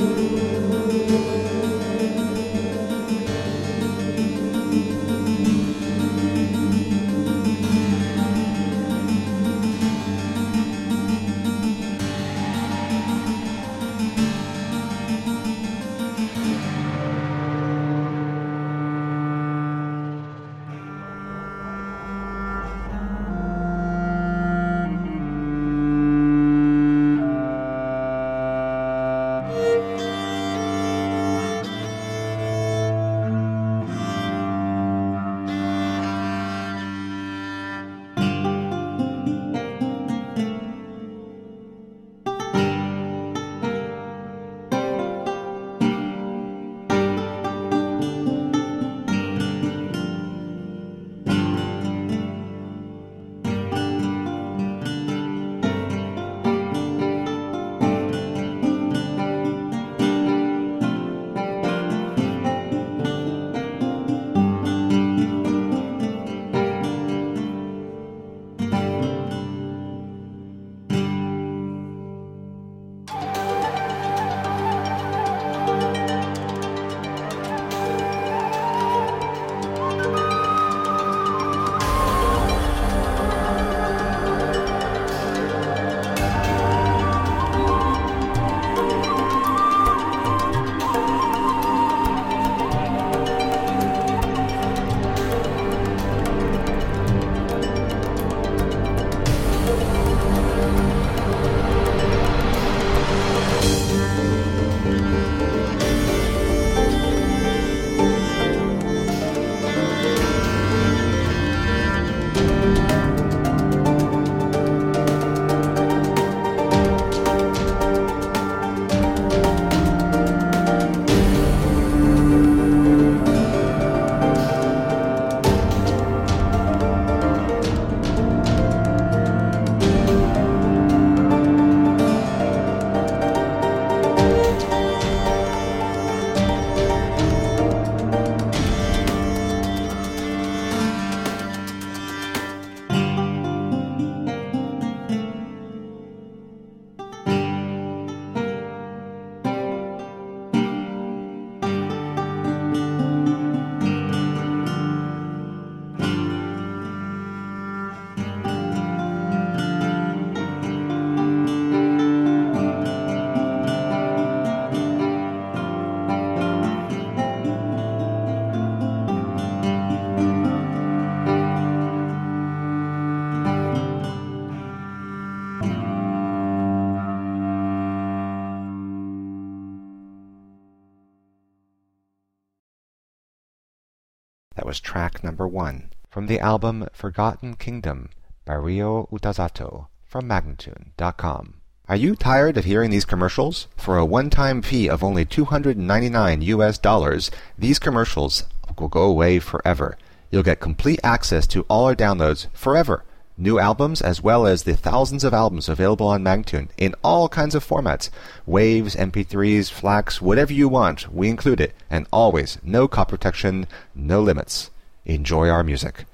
That was track number 1 from the album Forgotten Kingdom by Ryo Utasato from Magnatune.com. Are you tired of hearing these commercials? For a one-time fee of only $299, these commercials will go away forever. You'll get complete access to all our downloads forever. New albums as well as the thousands of albums available on Magnatune in all kinds of formats. Waves, MP3s, FLACs, whatever you want, we include it. And always, no copy protection, no limits. Enjoy our music.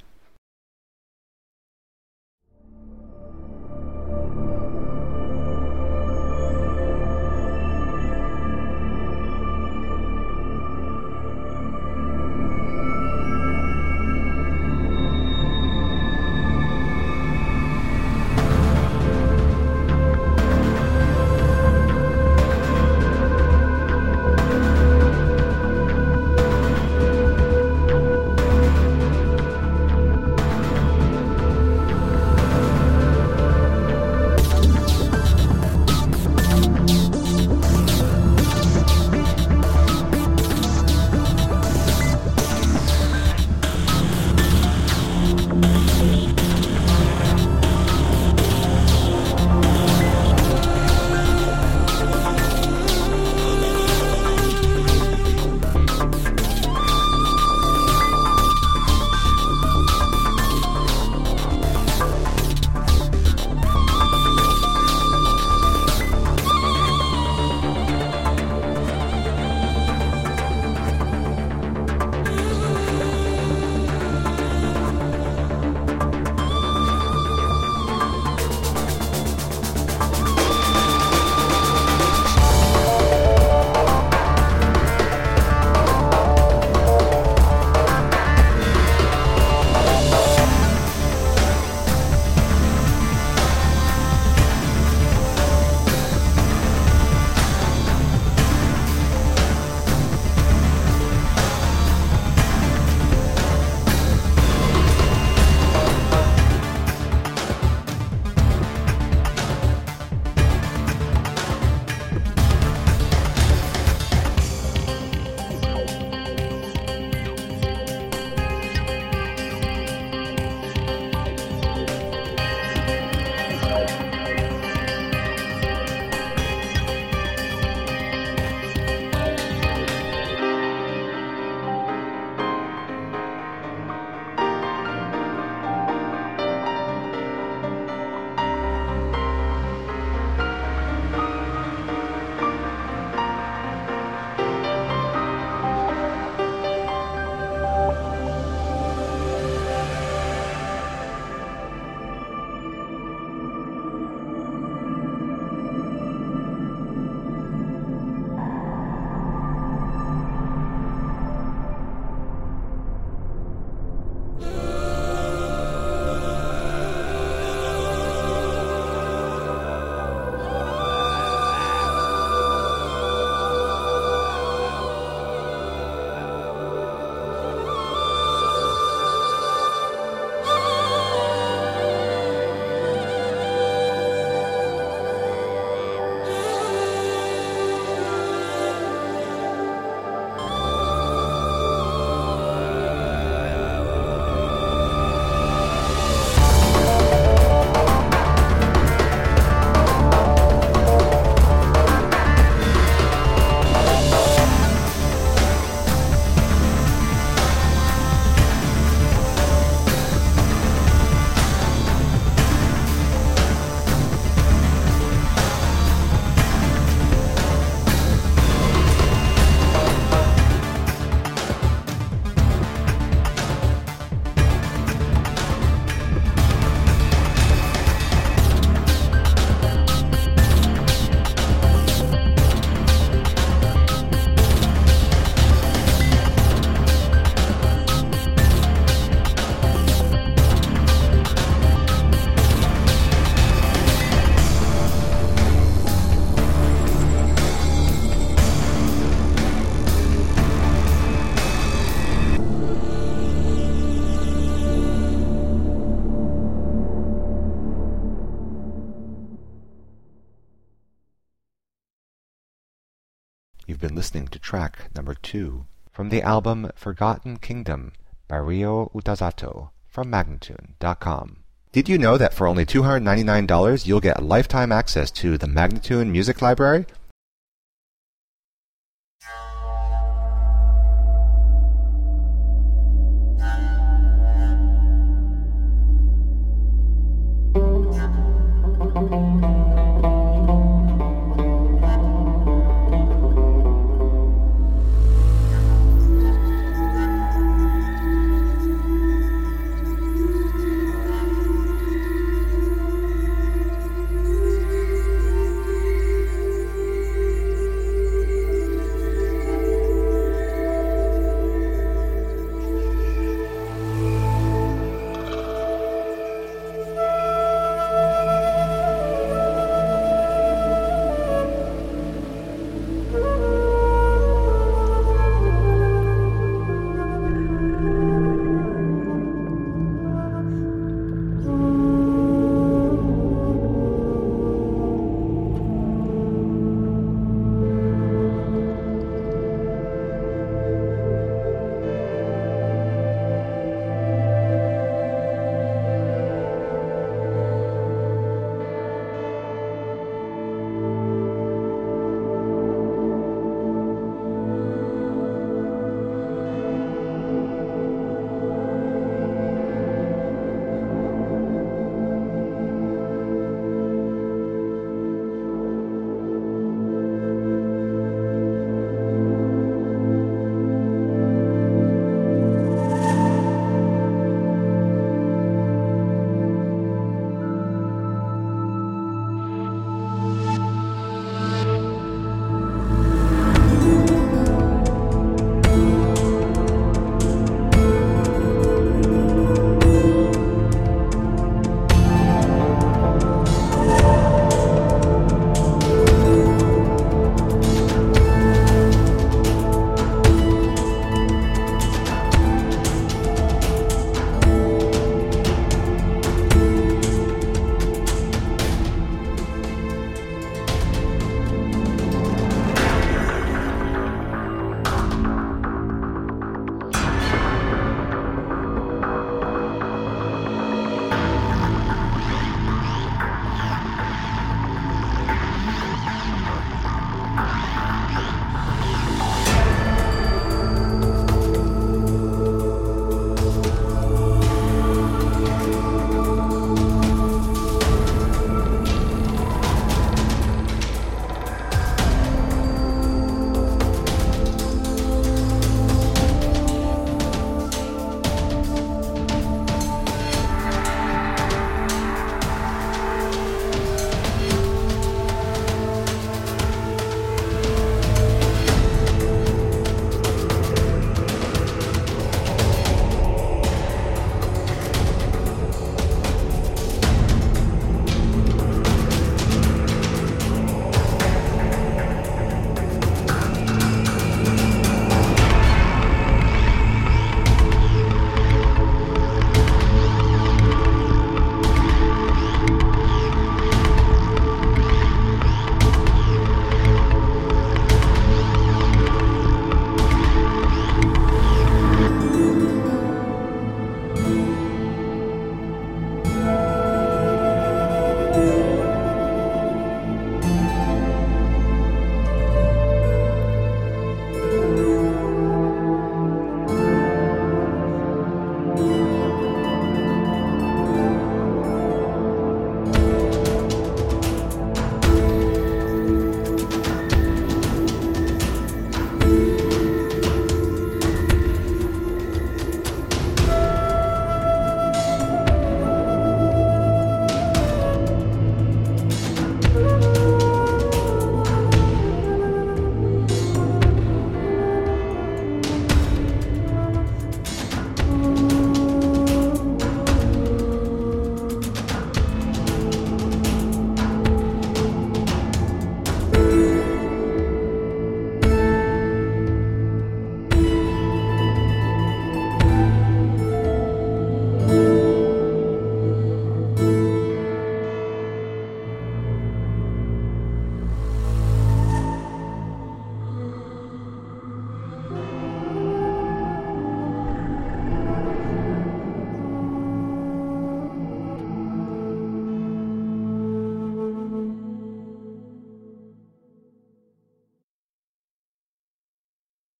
You've been listening to track number 2 from the album Forgotten Kingdom by Ryo Utazato from Magnatune.com. Did you know that for only $299 you'll get lifetime access to the Magnatune Music Library?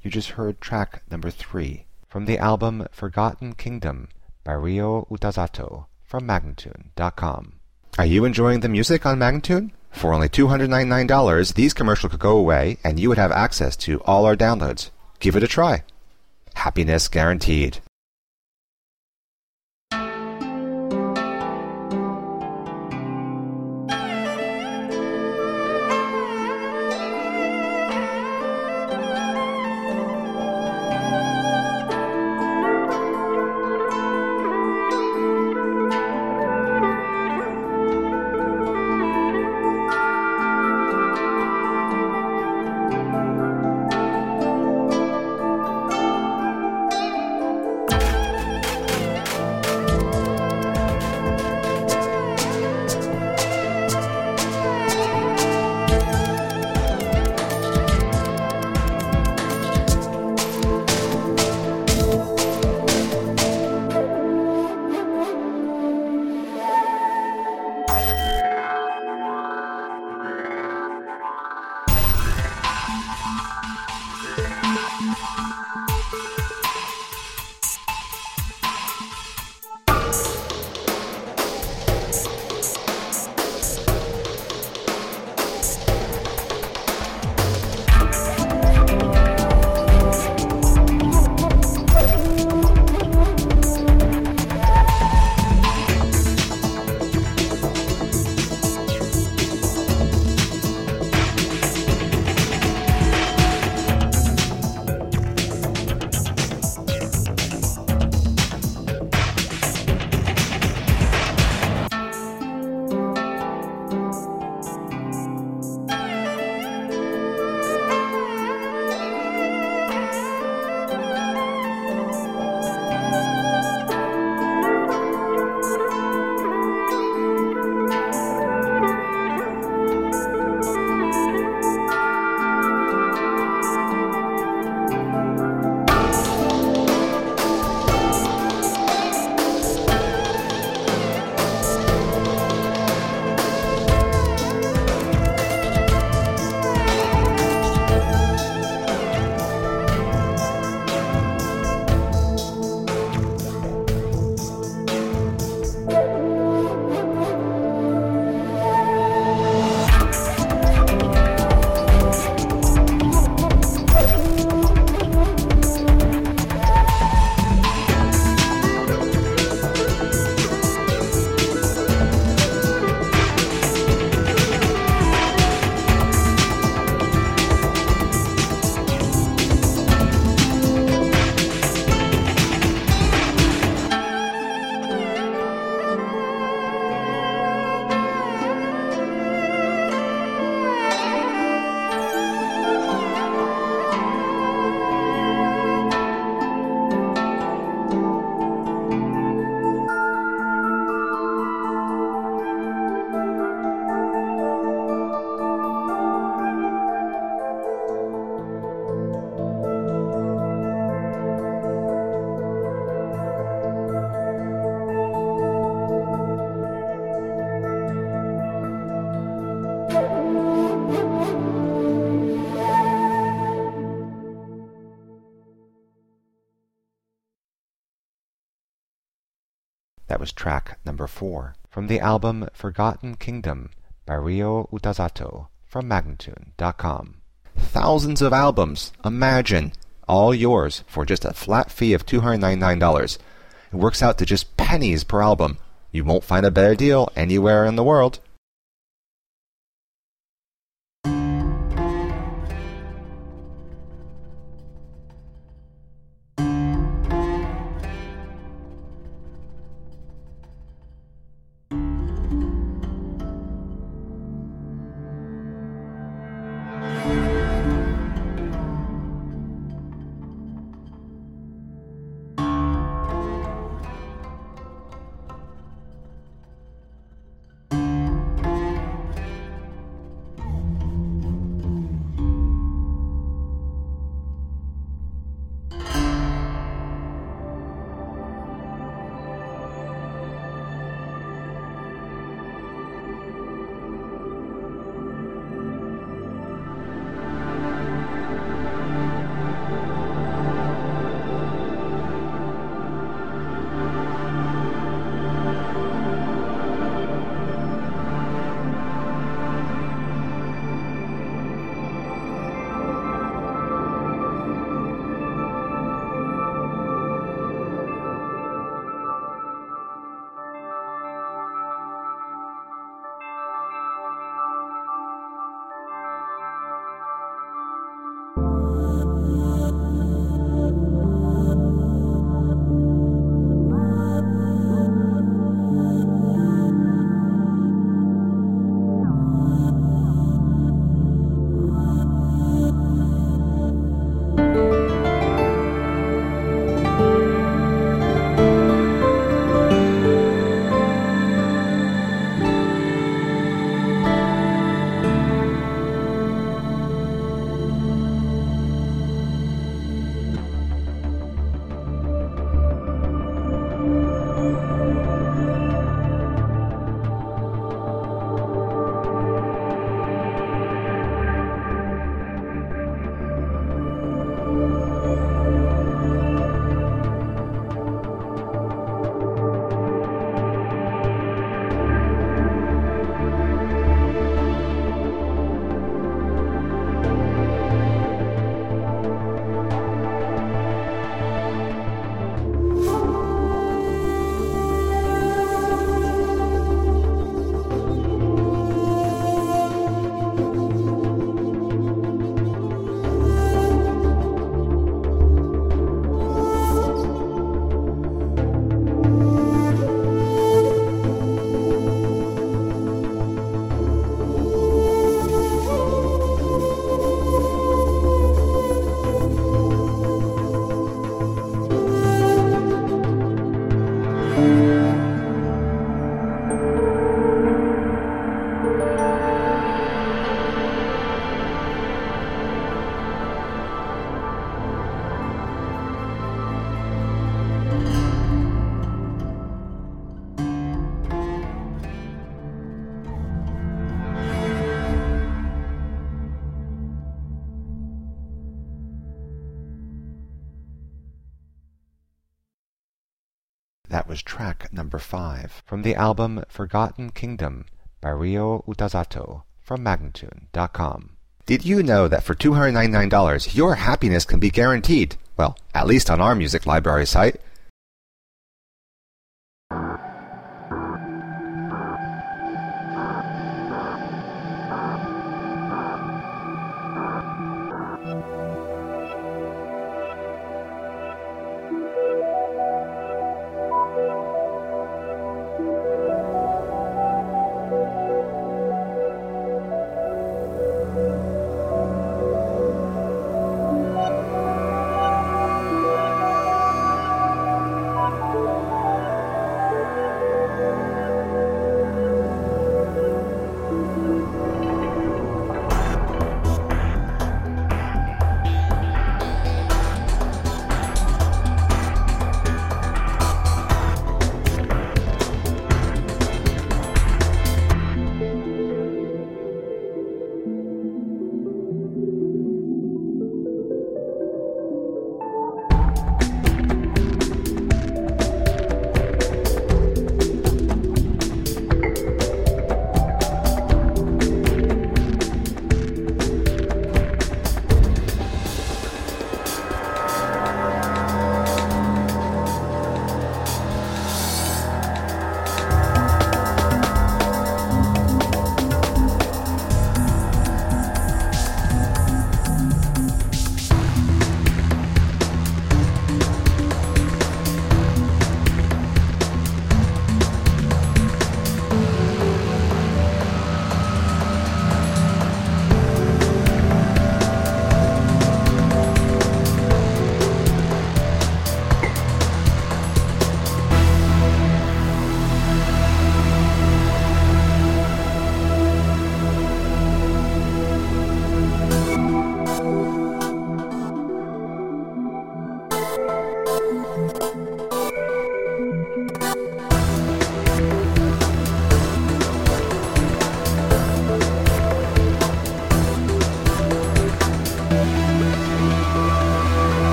You just heard track number 3 from the album Forgotten Kingdom by Ryo Utazato from Magnatune.com. Are you enjoying the music on Magnatune? For only $299, these commercials could go away and you would have access to all our downloads. Give it a try. Happiness guaranteed. That was track number 4 from the album Forgotten Kingdom by Ryo Utazato from Magnatune.com. Thousands of albums, imagine, all yours for just a flat fee of $299. It works out to just pennies per album. You won't find a better deal anywhere in the world. That was track number 5 from the album Forgotten Kingdom by Ryo Utazato from Magnatune.com. Did you know that for $299 your happiness can be guaranteed? Well, at least on our music library site.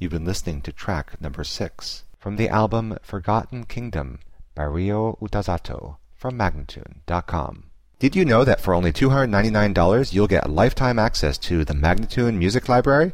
You've been listening to track number 6 from the album Forgotten Kingdom by Ryo Utazato from Magnatune.com. Did you know that for only $299 you'll get lifetime access to the Magnatune Music Library?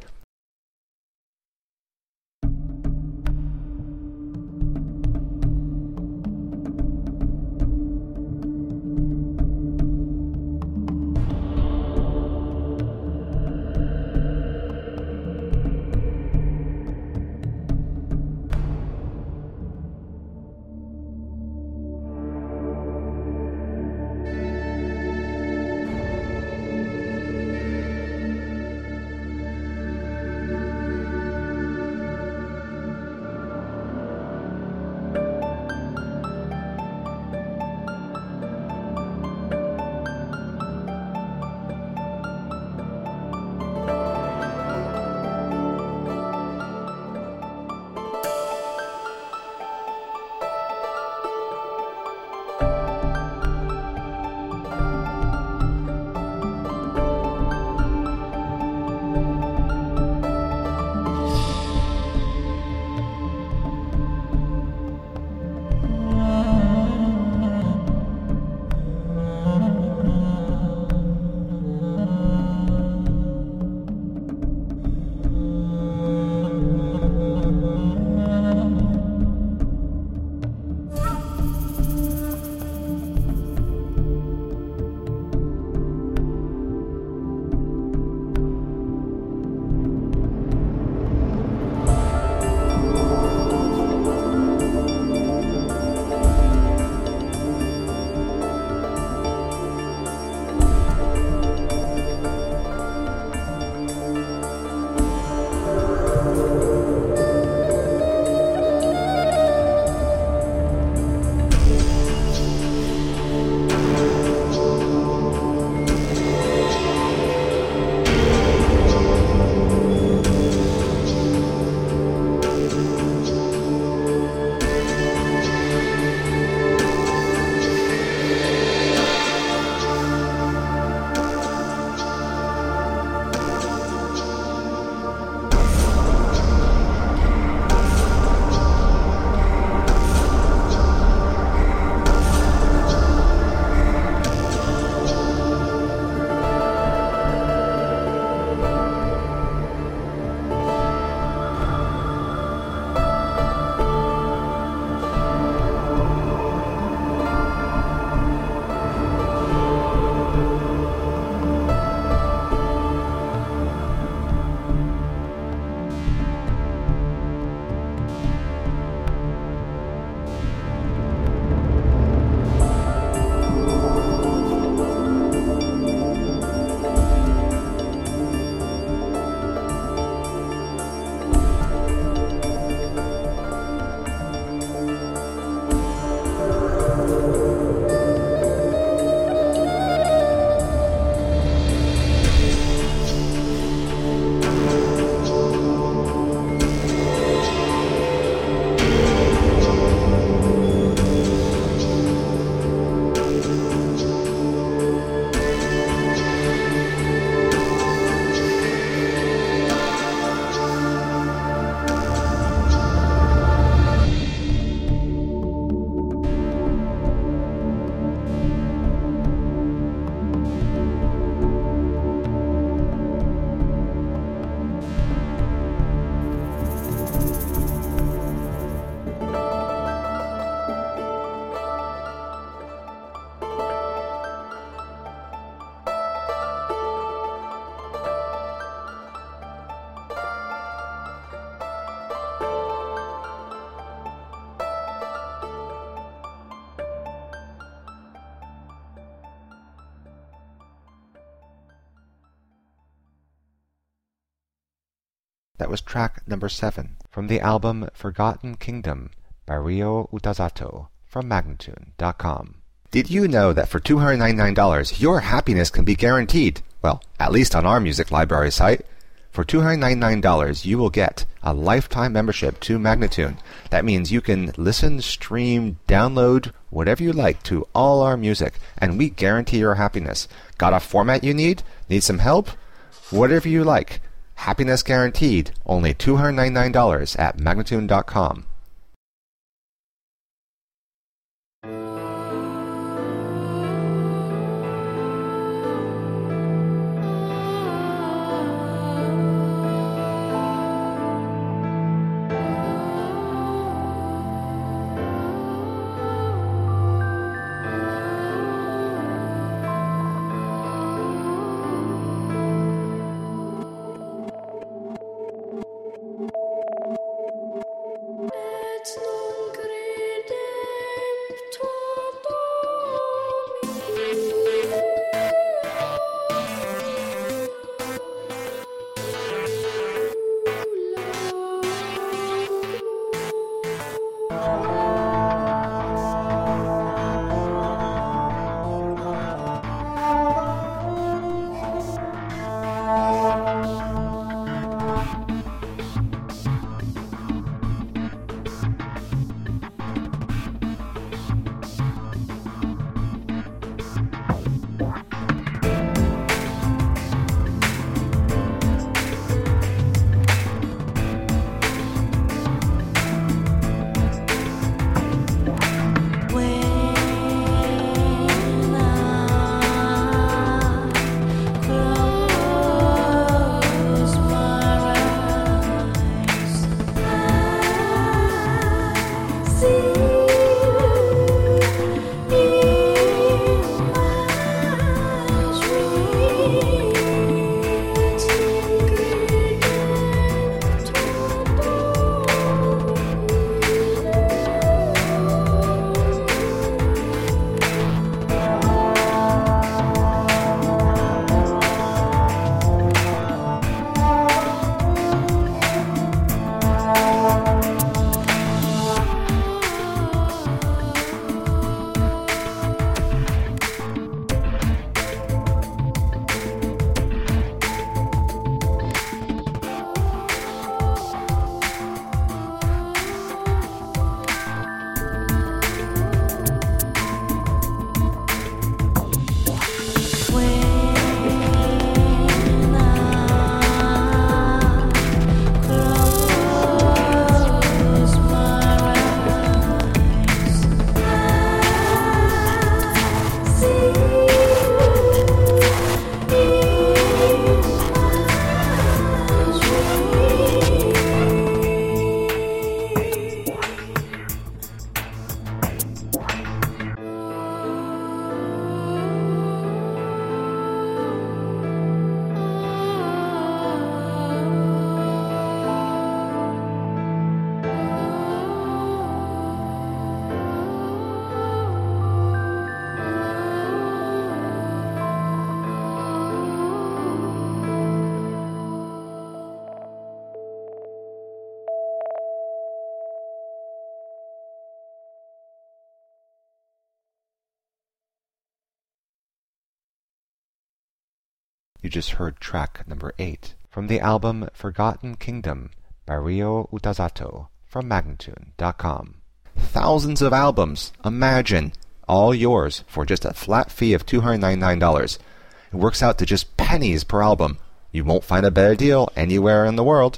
That was track number 7 from the album Forgotten Kingdom by Ryo Utazato from Magnatune.com. Did you know that for $299 your happiness can be guaranteed? Well, at least on our music library site. For $299 you will get a lifetime membership to Magnatune. That means you can listen, stream, download, whatever you like to all our music, and we guarantee your happiness. Got a format you need? Need some help? Whatever you like. Happiness guaranteed, only $299 at Magnatune.com. You just heard track number 8 from the album Forgotten Kingdom by Ryo Utazato from Magnatune.com. Thousands of albums, imagine, all yours for just a flat fee of $299. It works out to just pennies per album. You won't find a better deal anywhere in the world.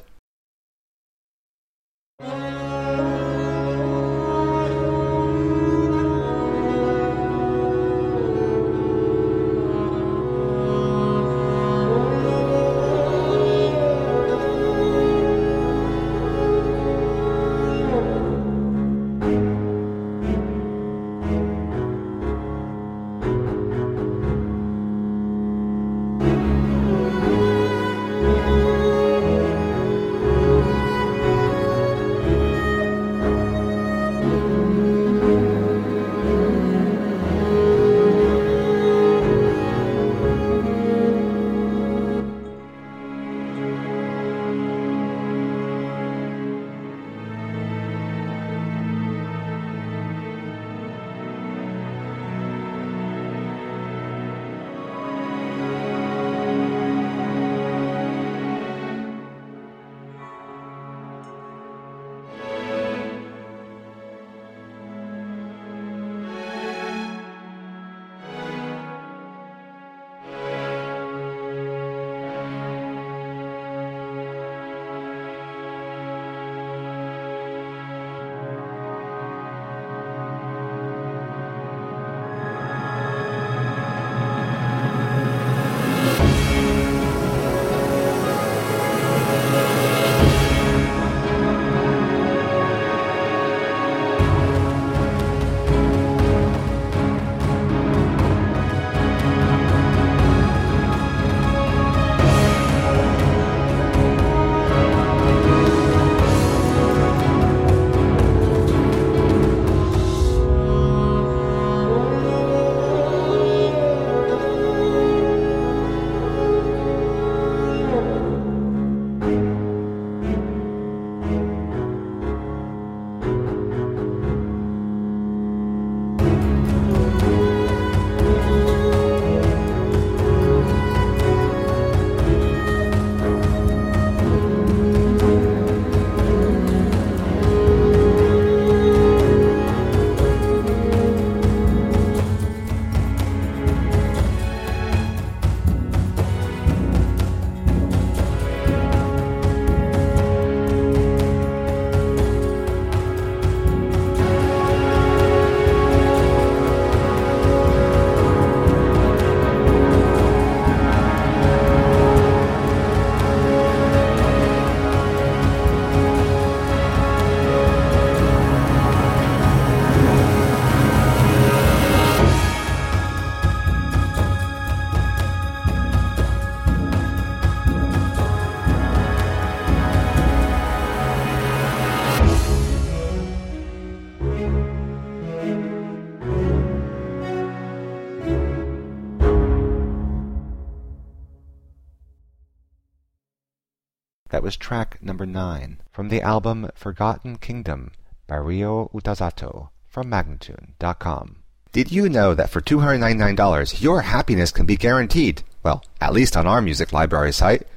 That was track number 9 from the album Forgotten Kingdom by Ryo Utazato from Magnatune.com. Did you know that for $299 your happiness can be guaranteed? Well, at least on our music library site.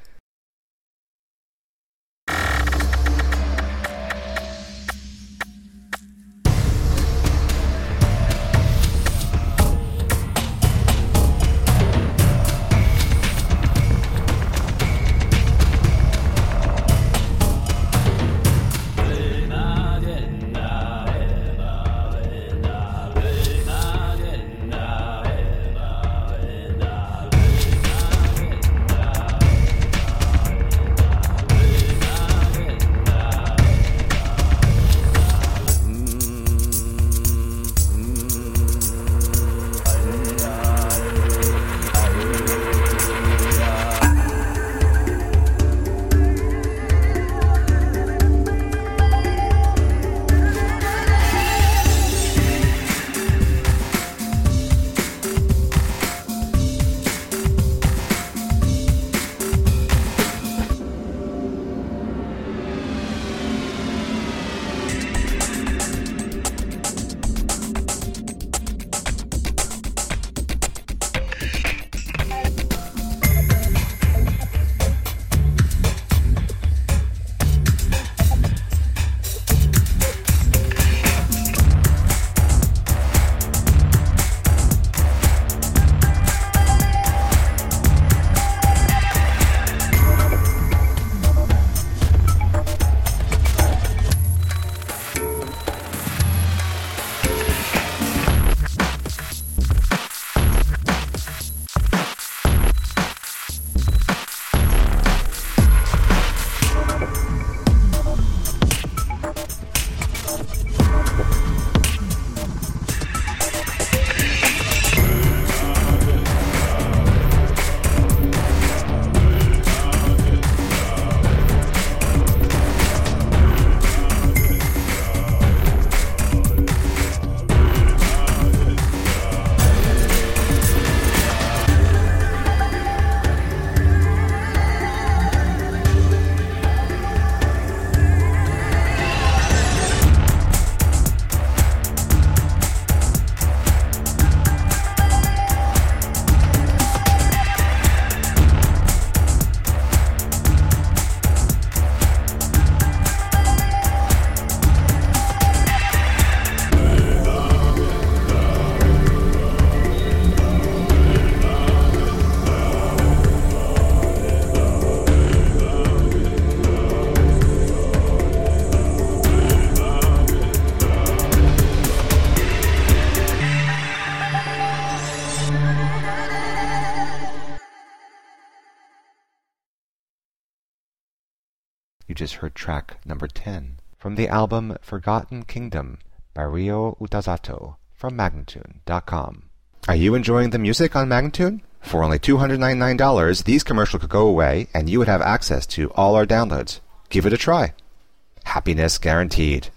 You just heard track number 10 from the album Forgotten Kingdom by Ryo Utazato from Magnatune.com. Are you enjoying the music on Magnatune? For only $299, these commercials could go away and you would have access to all our downloads. Give it a try. Happiness guaranteed.